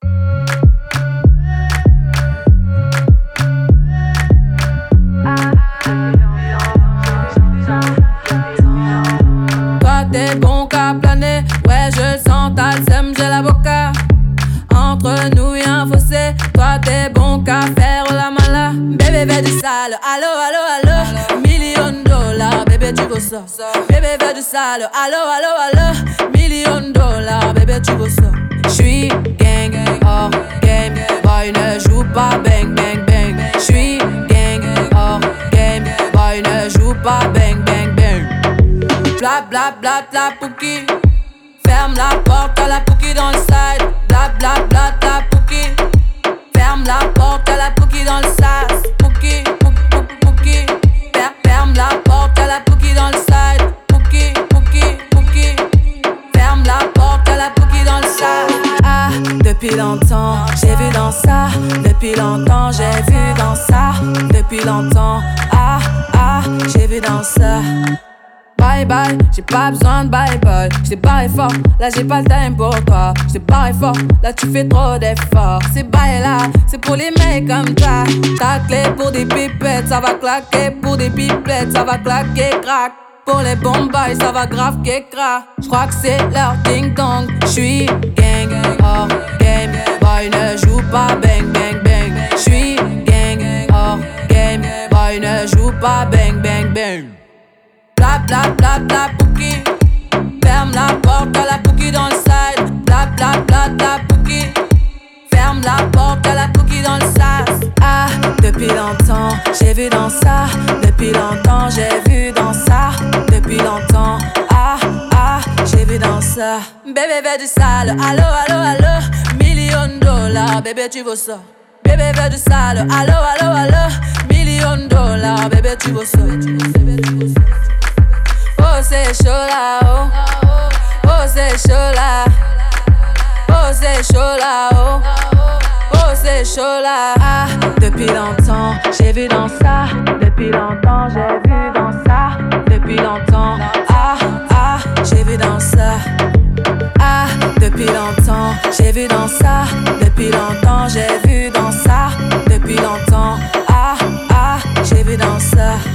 Toi t'es bon qu'à planer, ouais je le sens, t'as le seum, j'ai l'avocat. Entre nous y'a un fossé, toi t'es bon qu'à faire la mala. Bébé veut du sale, allo allo allo, $1,000,000, bébé tu veux ça. Bébé veut du sale, allo allo allo, $1,000,000, bébé tu veux ça. J'suis gang, hors game, boy ne joue pas bang bang bang. J'suis gang, hors game, boy ne joue pas bang bang bang. Bla bla bla la pouki, ferme la porte à la pouki dans le side. Bla bla bla la pouki, ferme la porte à la pouki dans le sas. Pouki, pouki, pouki, ferme la porte à la pouki dans le side. Pouki, pouki, pouki, ferme la porte à la pouki dans le sas. Ah, depuis longtemps, j'ai vu dans ça. Depuis longtemps, j'ai vu dans ça. Depuis longtemps, ah, ah, j'ai vu dans ça. Bye bye, j'ai pas besoin de bye bye. J't'ai barré fort, là j'ai pas le time pour toi. J't'ai barré fort, là tu fais trop d'efforts. Ces bails là, c'est pour les mecs comme toi. Ta clé pour des pipettes, ça va claquer. Pour des pipettes, ça va claquer, crack. Pour les bombes, ça va grave qu'écra. J'crois que c'est leur ding dong. J'suis gang, hors game, boy ne joue pas bang bang bang. J'suis gang, hors game, boy ne joue pas bang bang bang. Bla bla bla bla pouki, ferme la porte à la pouki dans le side. Bla bla bla bla pouki, ferme la porte à la pouki dans le sas. Ah, depuis longtemps, j'ai vu dans ça. Depuis longtemps, j'ai vu dans ça. Depuis longtemps, ah, ah, j'ai vu dans ça. Bébé veut du sale, allo, allo, allo, $1,000,000, bébé tu veux ça. Bébé veut du sale, allo, allo, allo, $1,000,000, bébé tu veux ça. Oh c'est chaud là, oh, oh c'est chaud là, oh c'est chaud là, oh, oh c'est chaud là. Ah, depuis longtemps, j'ai vu dans ça. Depuis longtemps, j'ai vu dans ça. Depuis longtemps, ah, ah, j'ai vu dans ça. Ah, depuis longtemps, j'ai vu dans ça. Depuis longtemps, j'ai vu dans ça. Depuis longtemps, ah, ah, j'ai vu dans ça.